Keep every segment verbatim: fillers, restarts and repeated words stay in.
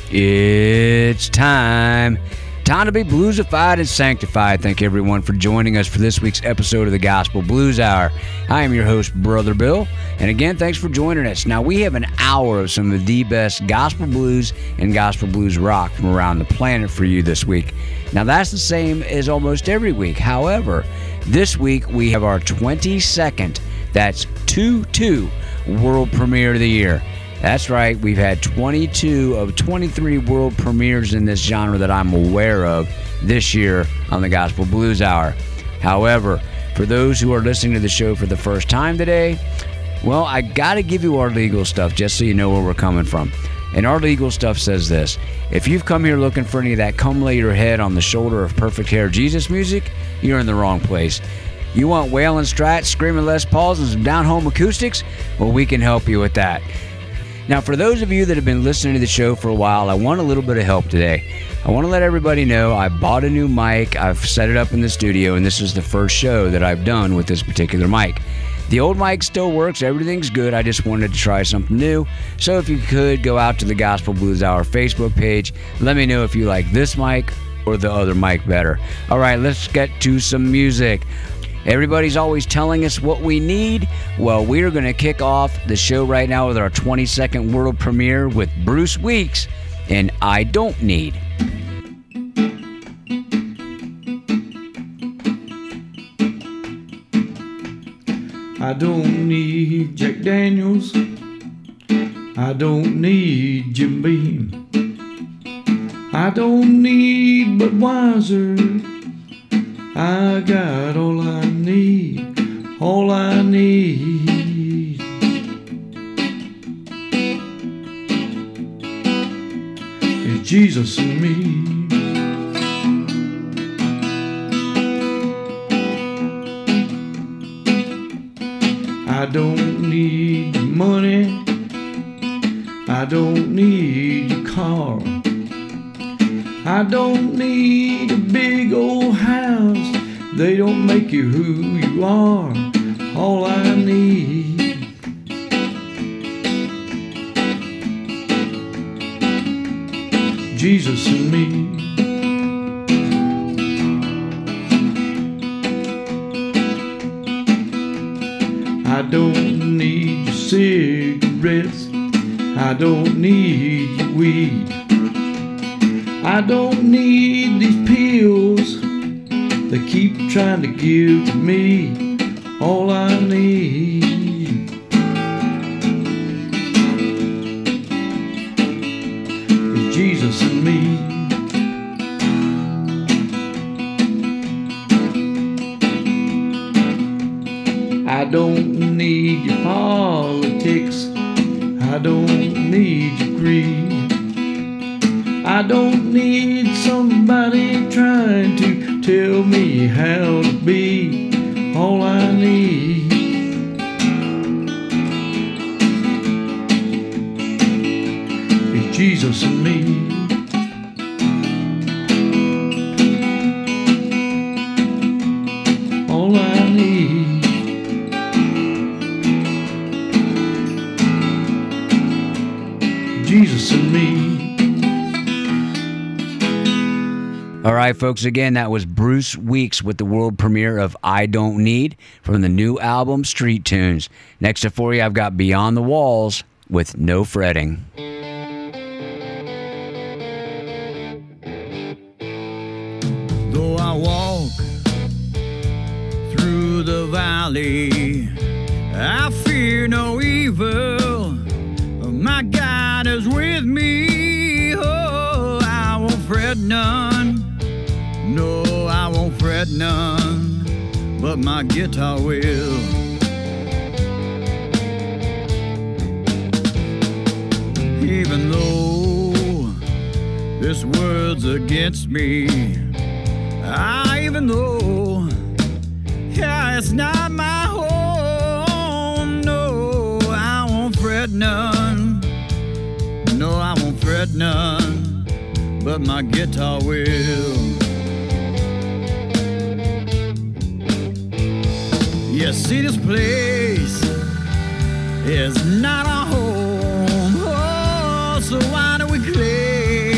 It's time. Time to be bluesified and sanctified. Thank everyone for joining us for this week's episode of the Gospel Blues Hour. I am your host, Brother Bill, and again, thanks for joining us. Now, we have an hour of some of the best gospel blues and gospel blues rock from around the planet for you this week. Now, that's the same as almost every week. However, this week we have our twenty-second, that's two two, world premiere of the year. That's right, we've had twenty-two of twenty-three world premieres in this genre that I'm aware of this year on the Gospel Blues Hour. However, for those who are listening to the show for the first time today, well, I gotta give you our legal stuff just so you know where we're coming from. And our legal stuff says this: if you've come here looking for any of that come lay your head on the shoulder of perfect hair Jesus music, you're in the wrong place. You want wailing strats, screaming Les Pauls, and some down-home acoustics? Well, we can help you with that. Now, for those of you that have been listening to the show for a while, I want a little bit of help today. I want to let everybody know I bought a new mic. I've set it up in the studio, and this is the first show that I've done with this particular mic. The old mic still works. Everything's good. I just wanted to try something new. So if you could go out to the Gospel Blues Hour Facebook page, let me know if you like this mic or the other mic better. All right, let's get to some music. Everybody's always telling us what we need. Well, we're going to kick off the show right now with our twenty-second world premiere with Bruce Weeks and I Don't Need. I don't need Jack Daniels. I don't need Jim Beam. I don't need Budweiser. I got all I need, all I need is Jesus and me. I don't need money, I don't need a car, I don't need a big old house. They don't make you who you are. All I need Jesus and me. I don't need your cigarettes, I don't need your weed, I don't need these pills they keep trying to give to me. All I need is Jesus and me. I don't need your politics, I don't need your greed, I don't need somebody trying to tell me how to be. All I need is Jesus and me. All I need Jesus and me. All right, folks, again, that was Bruce Weeks with the world premiere of I Don't Need from the new album Street Tunes. Next up for you, I've got Beyond the Walls with No Fretting. Though I walk through the valley, I fear no evil. My God is with me. Oh, I won't fret none. No, I won't fret none, but my guitar will. Even though this world's against me, I even though, yeah, it's not my home. No, I won't fret none. No, I won't fret none, but my guitar will. You see, this place is not our home. Oh, so why do we claim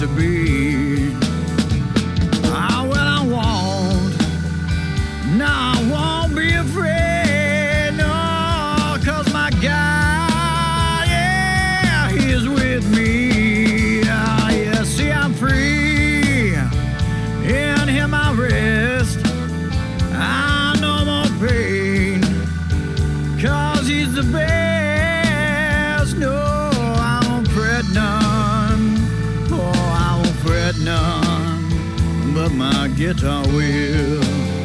to be. Ah, well, I won't. No, I won't be afraid. No, 'cause my God, yeah, He is with me. Ah, yeah, see, I'm free. In Him I rest. I no more pain. 'Cause He's the best. No, I won't fret none. Oh, I won't fret none. But my guitar will.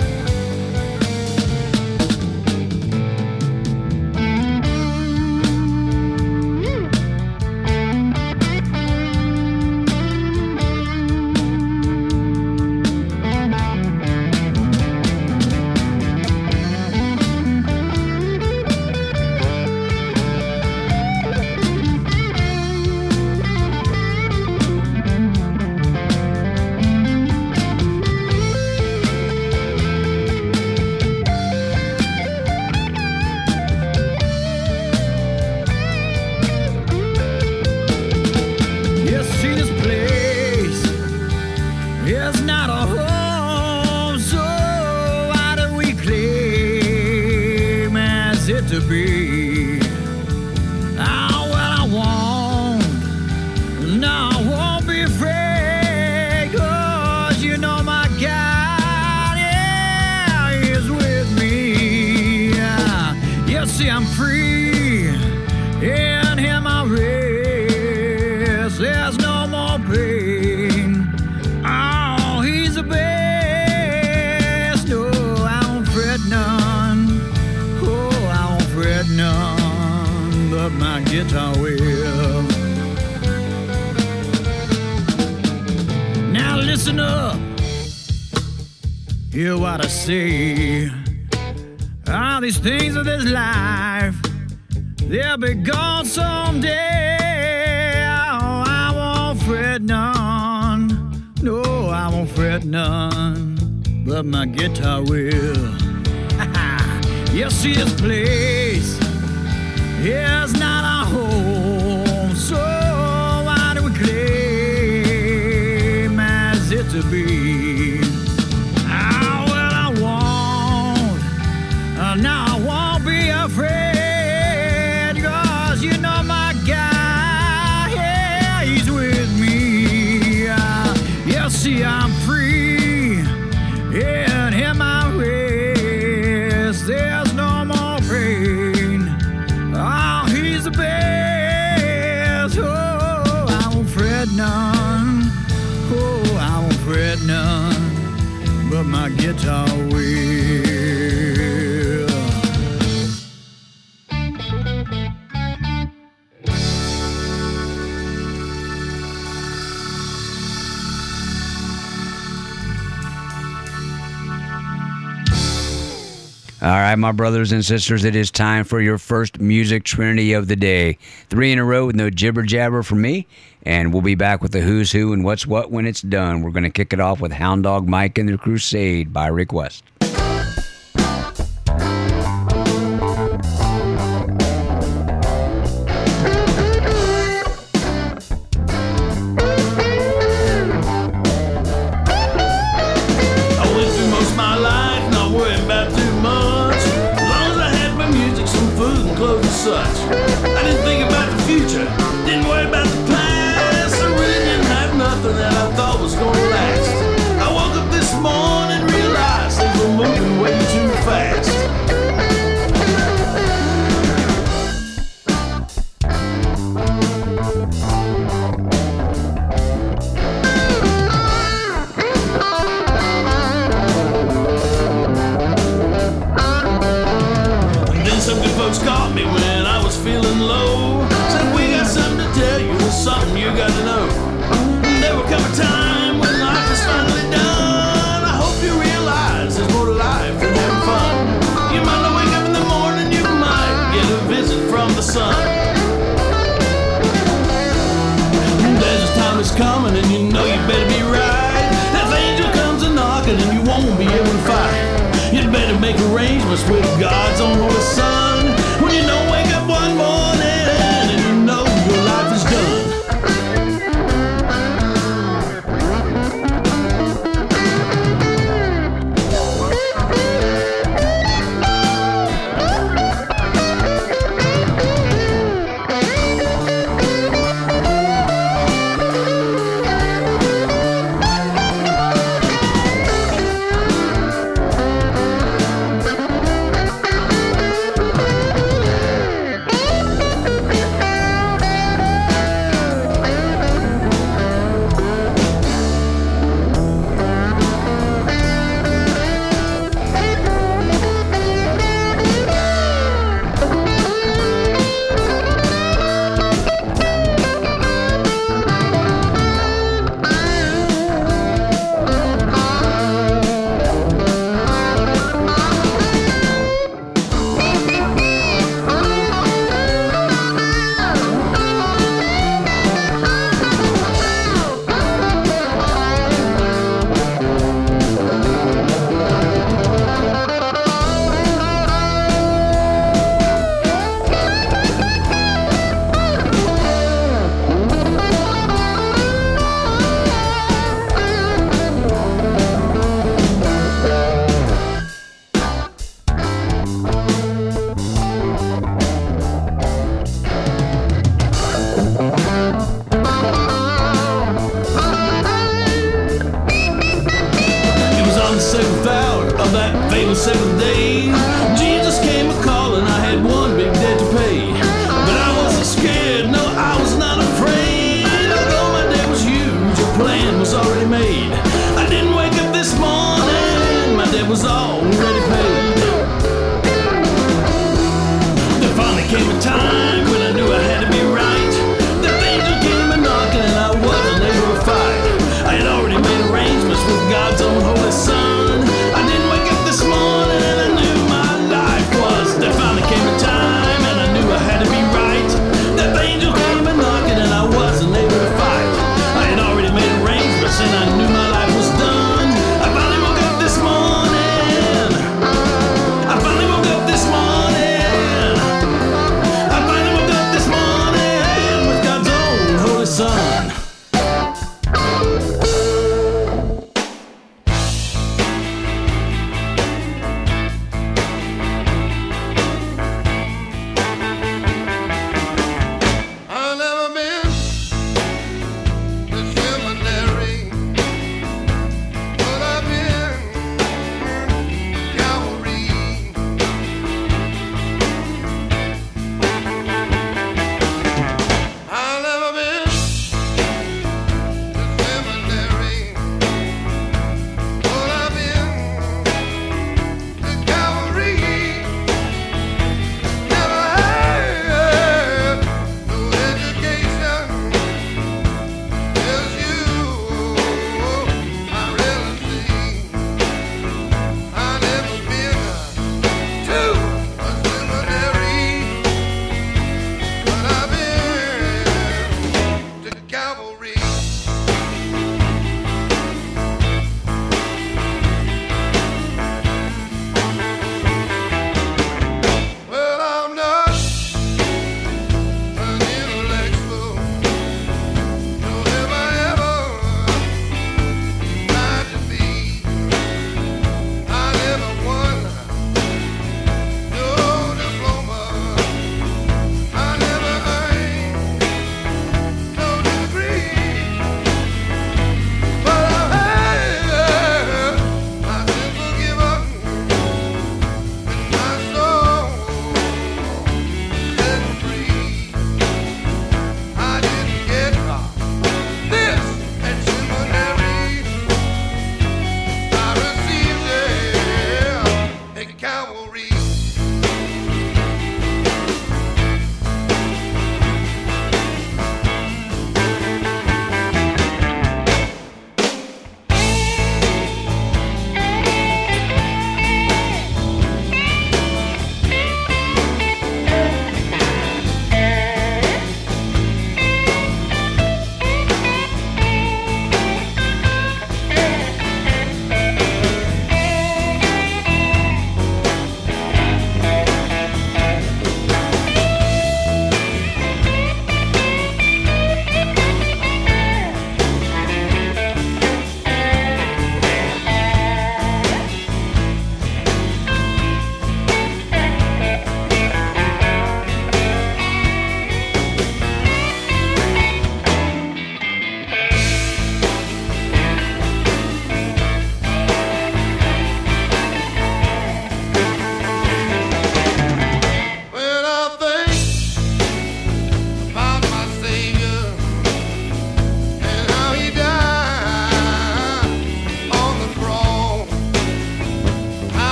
To be. Ah, well, I won't. No, I won't be afraid. 'Cause you know my God, yeah, He is with me. Yeah, yeah, see, I'm free. In Him I rest. There's no more pain. Oh, He's the best. No, I won't fret none. None, but my guitar will. Now listen up, hear what I say. All these things of this life, they'll be gone someday. Oh, I won't fret none. No, I won't fret none, but my guitar will. You see this place is not our home, so why do we claim as it to be? Ah, well, I won't, uh, no, I won't be afraid, 'cause you know my God, yeah, He's with me. Uh, yeah, see, I'm free, in Him I rest. There's no more pain. Oh, He's the best. Oh, I won't fret none. Oh, I won't fret none. But my guitar will. All right, my brothers and sisters, it is time for your first music trinity of the day. Three in a row with no jibber jabber from me, and we'll be back with the who's who and what's what when it's done. We're going to kick it off with Hound Dog Mike and the Crusade by request. Such. I didn't think about the future, didn't worry about the past. I really didn't have nothing that I thought was gonna last. I woke up this morning, realized things were moving way too fast. And then some good folks caught me when I was feeling low. Said, we got something to tell you, there's something you got to know. There will come a time when life is finally done. I hope you realize there's more to life than having fun. You might not wake up in the morning, you might get a visit from the sun. There's a time is coming and you know you better be right. That angel comes a knocking and you won't be able to fight. You'd better make arrangements with God's own holy son. When you don't wake up one morning and you know your life is done. Calvary.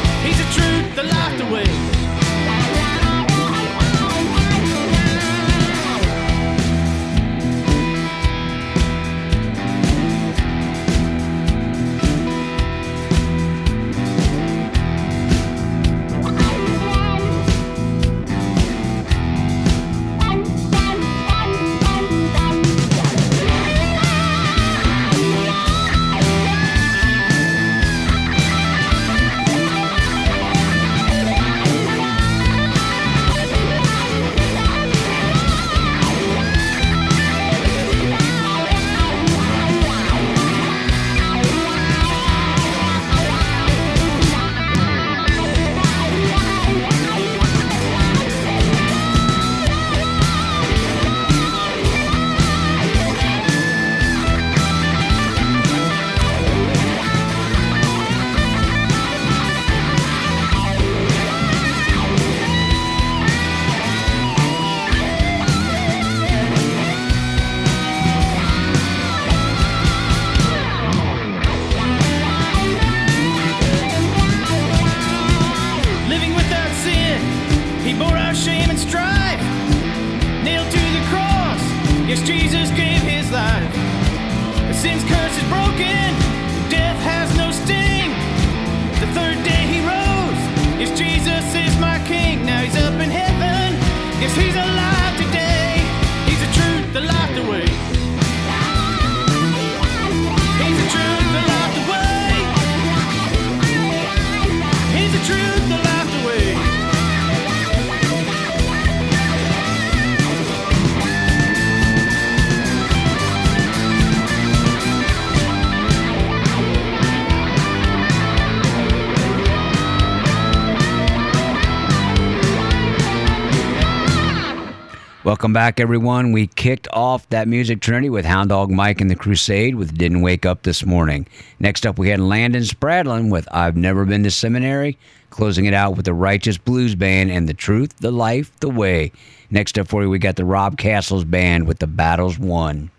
The life the way. Welcome back, everyone. We kicked off that music trinity with Hound Dog Mike and the Crusade with Didn't Wake Up This Morning. Next up, we had Landon Spradlin with I've Never Been to Seminary, closing it out with the Righteous Blues Band and The Truth, the Life, the Way. Next up for you, we got the Rob Castles Band with The Battle's Won.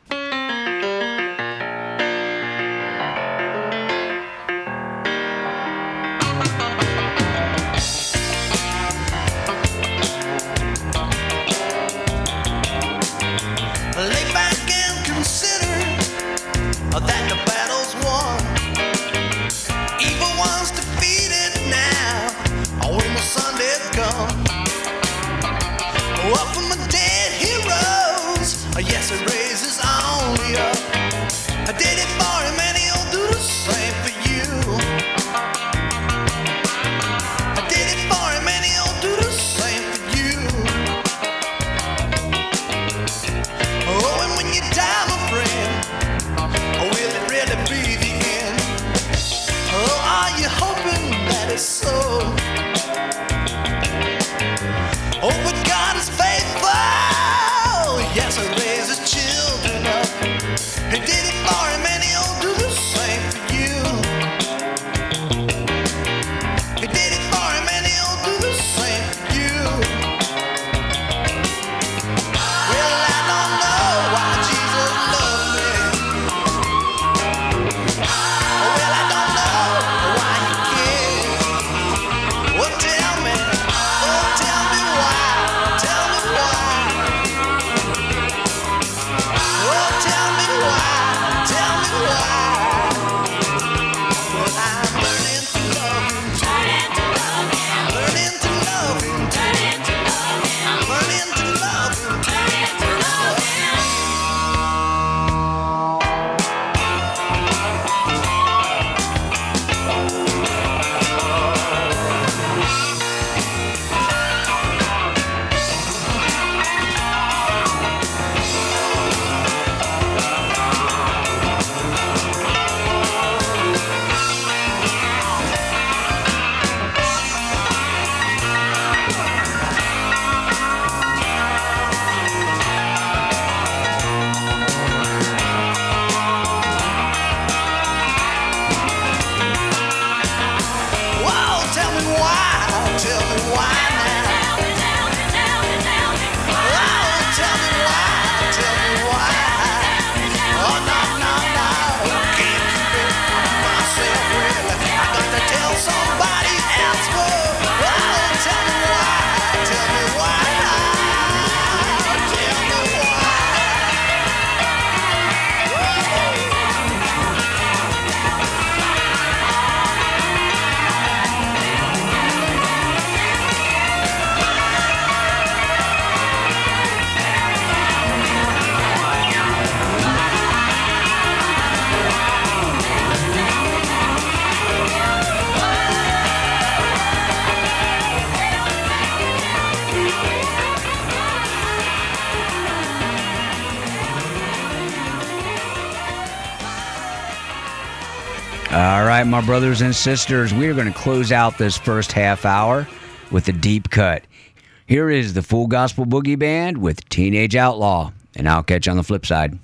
All right, my brothers and sisters, we are going to close out this first half hour with a deep cut. Here is the Full Gospel Boogie Band with Teenage Outlaw, and I'll catch you on the flip side.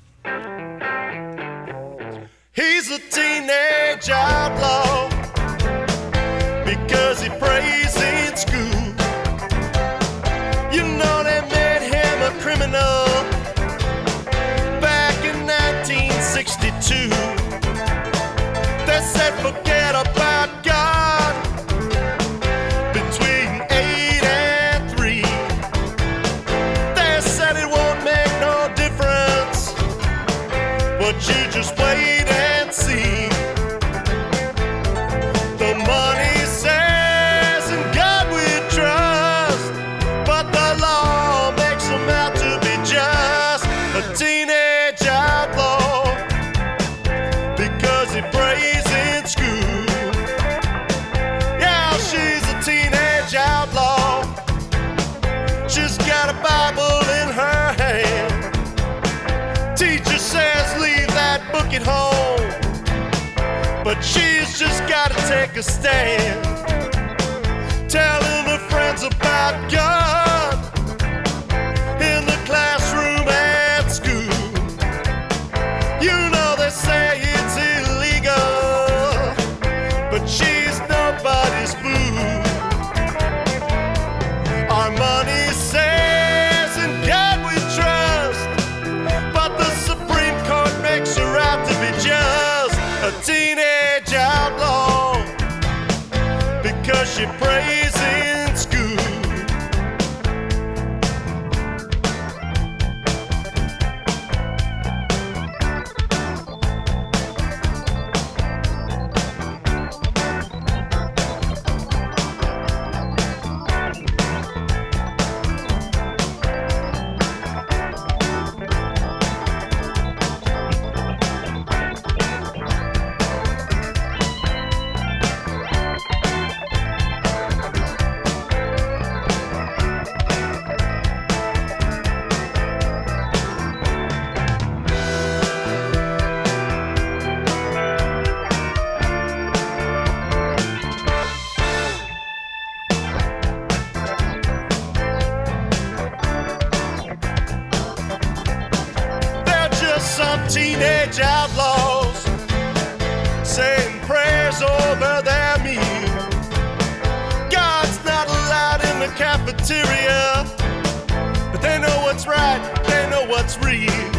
He's a teenage outlaw because he prays in school. You know they made him a criminal back in nineteen sixty-two. They said forget about God between eight and three. They said it won't make no difference, but you just wait and see. The money says in God we trust, but the law makes him out to be just a teenage outlaw because he prays in school. Yeah, she's a teenage outlaw. She's got a Bible in her hand. Teacher says leave that book at home, but she's just gotta take a stand, telling her friends about God in the class. crazy praising school. Some teenage outlaws saying prayers over their meal. God's not allowed in the cafeteria, but they know what's right, they know what's real.